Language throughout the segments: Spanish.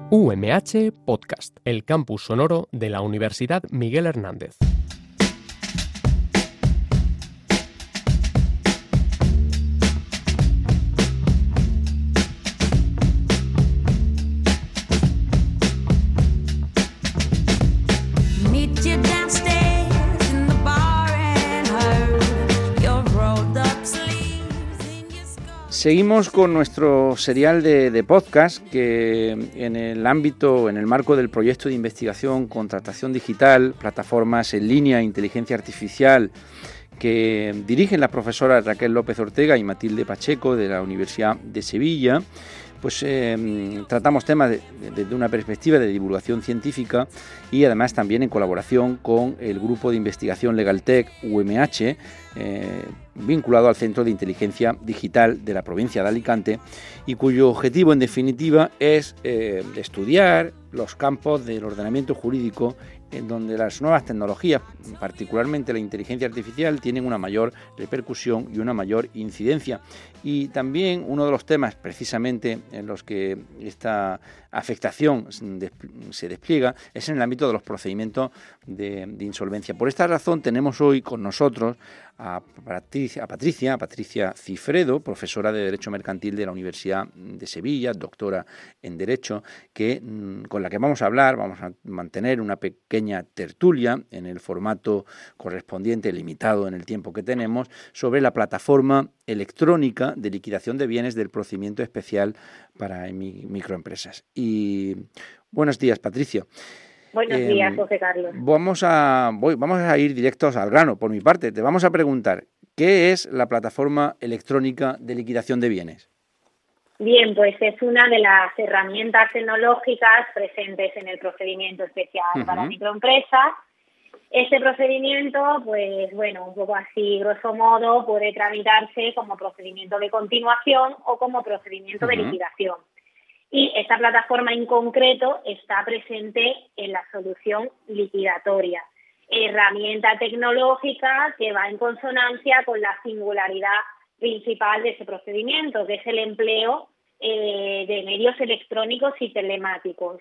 UMH Podcast, el campus sonoro de la Universidad Miguel Hernández. Seguimos con nuestro serial de podcast que en el marco del proyecto de investigación Contratación Digital, plataformas en línea, inteligencia artificial, que dirigen las profesoras Raquel López Ortega y Matilde Pacheco de la Universidad de Sevilla, pues tratamos temas desde una perspectiva de divulgación científica y además también en colaboración con el grupo de investigación Legaltech UMH, vinculado al Centro de Inteligencia Digital de la provincia de Alicante, y cuyo objetivo en definitiva es estudiar los campos del ordenamiento jurídico en donde las nuevas tecnologías, particularmente la inteligencia artificial, tienen una mayor repercusión y una mayor incidencia. Y también uno de los temas precisamente en los que esta afectación se despliega es en el ámbito de los procedimientos de insolvencia. Por esta razón tenemos hoy con nosotros a Patricia Cifredo, profesora de Derecho Mercantil de la Universidad de Sevilla, doctora en Derecho, con la que vamos a mantener una pequeña tertulia en el formato correspondiente, limitado en el tiempo que tenemos, sobre la plataforma electrónica de liquidación de bienes del procedimiento especial para microempresas. Y buenos días, Patricia. Buenos días, José Carlos. Vamos a ir directos al grano. Por mi parte, te vamos a preguntar, ¿qué es la plataforma electrónica de liquidación de bienes? Bien, pues es una de las herramientas tecnológicas presentes en el procedimiento especial para microempresas. Este procedimiento, pues bueno, un poco así, grosso modo, puede tramitarse como procedimiento de continuación o como procedimiento de liquidación. Y esta plataforma en concreto está presente en la solución liquidatoria, herramienta tecnológica que va en consonancia con la singularidad principal de ese procedimiento, que es el empleo de medios electrónicos y telemáticos.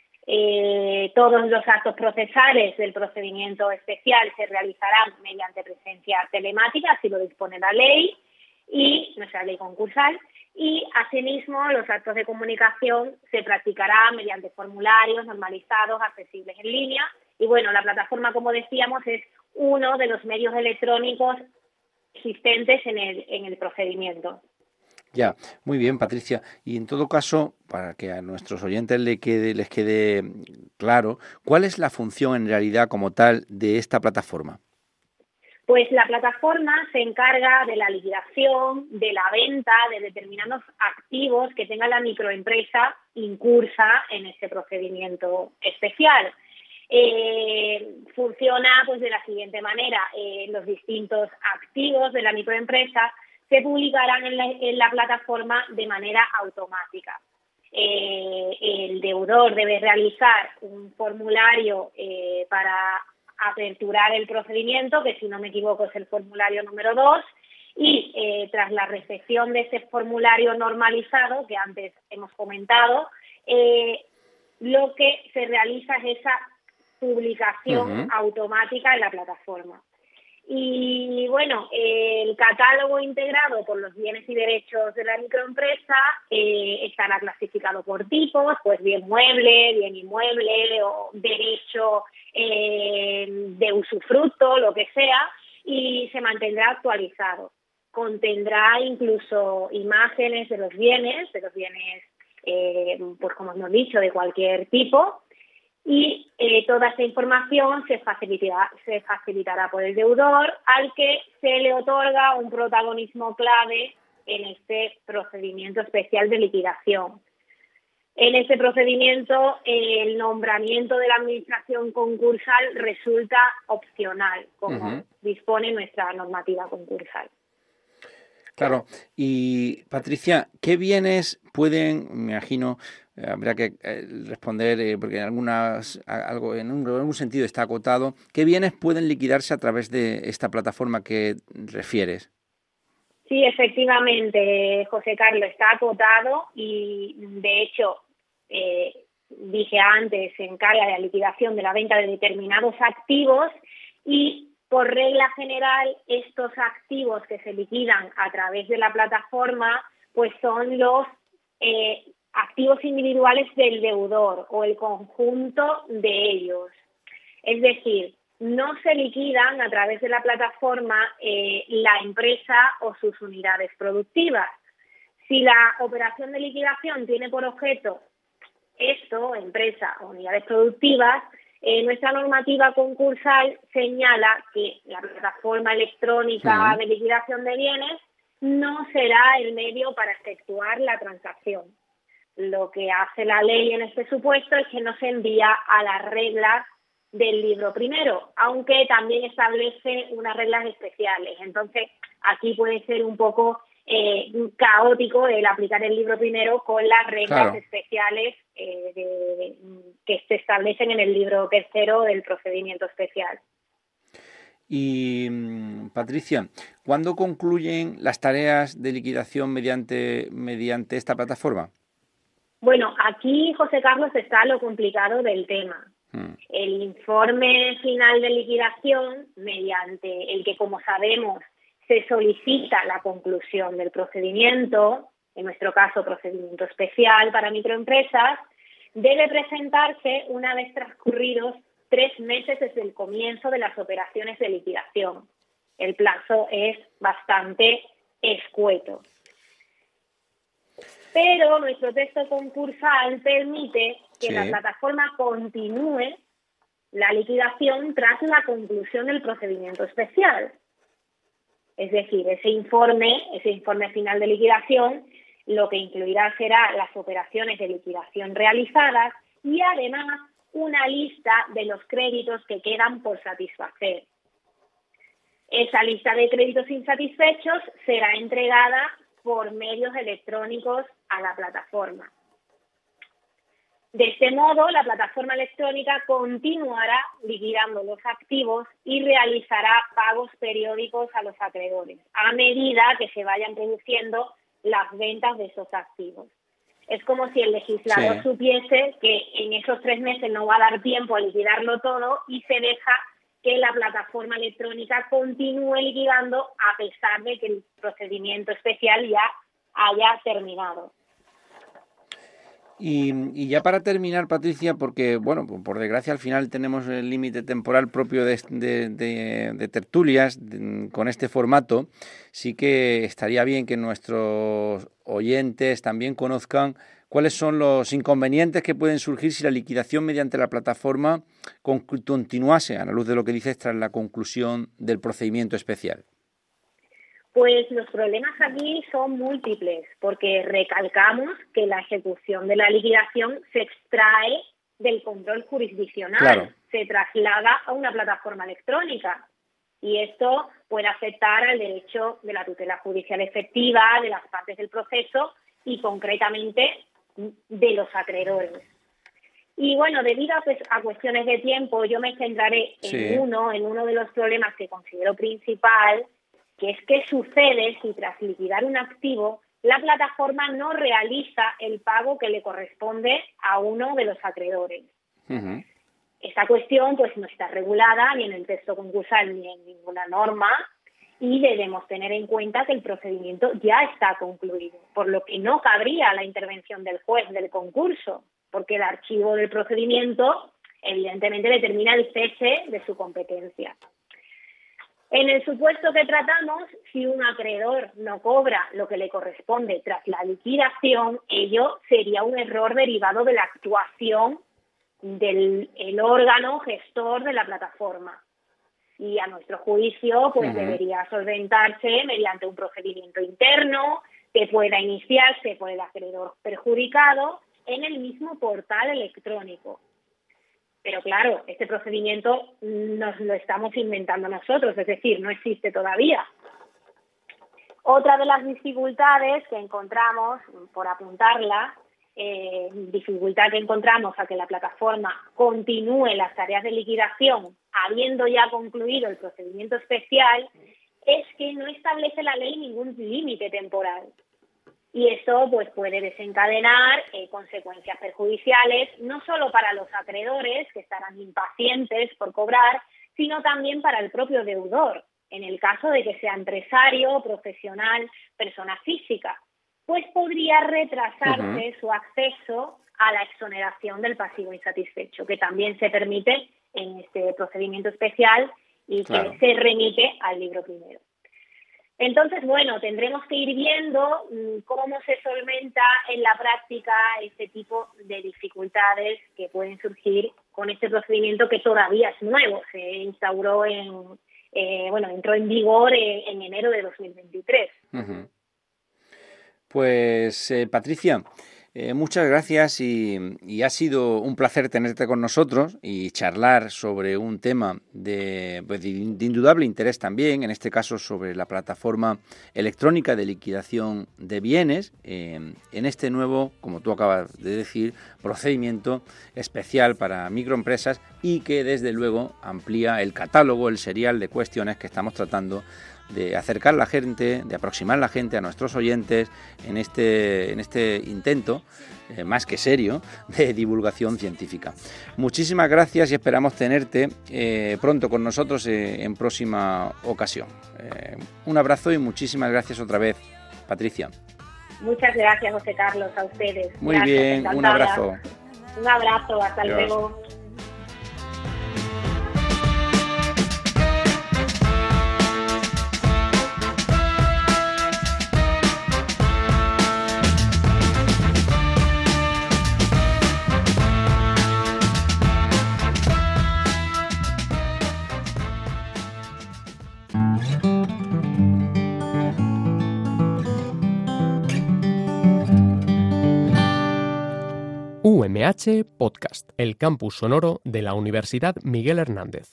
Todos los actos procesales del procedimiento especial se realizarán mediante presencia telemática, así lo dispone la ley y nuestra ley concursal, y asimismo los actos de comunicación se practicarán mediante formularios normalizados, accesibles en línea. Y bueno, la plataforma, como decíamos, es uno de los medios electrónicos existentes en el procedimiento. Ya, muy bien, Patricia. Y en todo caso, para que a nuestros oyentes les quede claro, ¿cuál es la función en realidad como tal de esta plataforma? Pues la plataforma se encarga de la liquidación, de la venta de determinados activos que tenga la microempresa incursa en este procedimiento especial. Funciona pues de la siguiente manera: los distintos activos de la microempresa se publicarán en la plataforma de manera automática. El deudor debe realizar un formulario para aperturar el procedimiento, que si no me equivoco es el formulario número 2, y tras la recepción de ese formulario normalizado que antes hemos comentado, lo que se realiza es esa publicación automática en la plataforma. Y bueno, el catálogo integrado por los bienes y derechos de la microempresa estará clasificado por tipos, pues bien mueble, bien inmueble o derecho de usufructo, lo que sea, y se mantendrá actualizado. Contendrá incluso imágenes de los bienes, pues como hemos dicho, de cualquier tipo. Y toda esta información se facilitará por el deudor, al que se le otorga un protagonismo clave en este procedimiento especial de liquidación. En este procedimiento, el nombramiento de la administración concursal resulta opcional, como dispone nuestra normativa concursal. Claro. Y, Patricia, ¿qué bienes pueden, me imagino, habrá que responder, porque en algún sentido está acotado, ¿qué bienes pueden liquidarse a través de esta plataforma que refieres? Sí, efectivamente, José Carlos, está acotado y, de hecho, dije antes, se encarga de la liquidación de la venta de determinados activos y, por regla general, estos activos que se liquidan a través de la plataforma pues son los activos individuales del deudor o el conjunto de ellos. Es decir, no se liquidan a través de la plataforma la empresa o sus unidades productivas. Si la operación de liquidación tiene por objeto esto, empresa o unidades productivas, nuestra normativa concursal señala que la plataforma electrónica de liquidación de bienes no será el medio para efectuar la transacción. Lo que hace la ley en este supuesto es que no se envía a las reglas del libro primero, aunque también establece unas reglas especiales. Entonces, aquí puede ser un poco caótico el aplicar el libro primero con las reglas especiales que se establecen en el libro tercero del procedimiento especial. Y Patricia, ¿cuándo concluyen las tareas de liquidación mediante esta plataforma? Bueno, aquí, José Carlos, está lo complicado del tema. El informe final de liquidación, mediante el que, como sabemos, se solicita la conclusión del procedimiento, en nuestro caso procedimiento especial para microempresas, debe presentarse una vez transcurridos 3 meses desde el comienzo de las operaciones de liquidación. El plazo es bastante escueto. Pero nuestro texto concursal permite que la plataforma continúe la liquidación tras la conclusión del procedimiento especial. Es decir, ese informe final de liquidación, lo que incluirá será las operaciones de liquidación realizadas y además una lista de los créditos que quedan por satisfacer. Esa lista de créditos insatisfechos será entregada por medios electrónicos a la plataforma. De este modo, la plataforma electrónica continuará liquidando los activos y realizará pagos periódicos a los acreedores a medida que se vayan produciendo las ventas de esos activos. Es como si el legislador supiese que en esos 3 meses no va a dar tiempo a liquidarlo todo y se deja que la plataforma electrónica continúe liquidando a pesar de que el procedimiento especial ya haya terminado. Y ya para terminar, Patricia, porque, bueno, por desgracia al final tenemos el límite temporal propio de tertulias con este formato, sí que estaría bien que nuestros oyentes también conozcan cuáles son los inconvenientes que pueden surgir si la liquidación mediante la plataforma continuase, a la luz de lo que dices, tras la conclusión del procedimiento especial. Pues los problemas aquí son múltiples, porque recalcamos que la ejecución de la liquidación se extrae del control jurisdiccional, se traslada a una plataforma electrónica y esto puede afectar al derecho de la tutela judicial efectiva de las partes del proceso y concretamente de los acreedores. Y bueno, debido a cuestiones de tiempo, yo me centraré en uno de los problemas que considero principal, que es qué sucede si tras liquidar un activo la plataforma no realiza el pago que le corresponde a uno de los acreedores. Esta cuestión pues no está regulada ni en el texto concursal ni en ninguna norma y debemos tener en cuenta que el procedimiento ya está concluido, por lo que no cabría la intervención del juez del concurso, porque el archivo del procedimiento evidentemente determina el cese de su competencia. En el supuesto que tratamos, si un acreedor no cobra lo que le corresponde tras la liquidación, ello sería un error derivado de la actuación del órgano gestor de la plataforma. Y a nuestro juicio, pues debería solventarse mediante un procedimiento interno que pueda iniciarse por el acreedor perjudicado en el mismo portal electrónico. Pero claro, este procedimiento nos lo estamos inventando nosotros, es decir, no existe todavía. Otra de las dificultades que encontramos, por apuntarla, dificultad que encontramos a que la plataforma continúe las tareas de liquidación habiendo ya concluido el procedimiento especial, es que no establece la ley ningún límite temporal. y esto pues puede desencadenar consecuencias perjudiciales no solo para los acreedores, que estarán impacientes por cobrar, sino también para el propio deudor, en el caso de que sea empresario, profesional, persona física, pues podría retrasarse su acceso a la exoneración del pasivo insatisfecho, que también se permite en este procedimiento especial y que se remite al libro primero. Entonces, bueno, tendremos que ir viendo cómo se solventa en la práctica este tipo de dificultades que pueden surgir con este procedimiento que todavía es nuevo. Se instauró entró en vigor en enero de 2023. Uh-huh. Pues, Patricia, muchas gracias y ha sido un placer tenerte con nosotros y charlar sobre un tema de indudable interés también, en este caso sobre la plataforma electrónica de liquidación de bienes, en este nuevo, como tú acabas de decir, procedimiento especial para microempresas y que desde luego amplía el catálogo, el serial de cuestiones que estamos tratando de acercar la gente, de aproximar la gente a nuestros oyentes en este intento, más que serio, de divulgación científica. Muchísimas gracias y esperamos tenerte pronto con nosotros en próxima ocasión. Un abrazo y muchísimas gracias otra vez, Patricia. Muchas gracias, José Carlos, a ustedes. Muy gracias, bien, encantada. Un abrazo. Un abrazo, hasta Adiós. Luego. UMH Podcast, el campus sonoro de la Universidad Miguel Hernández.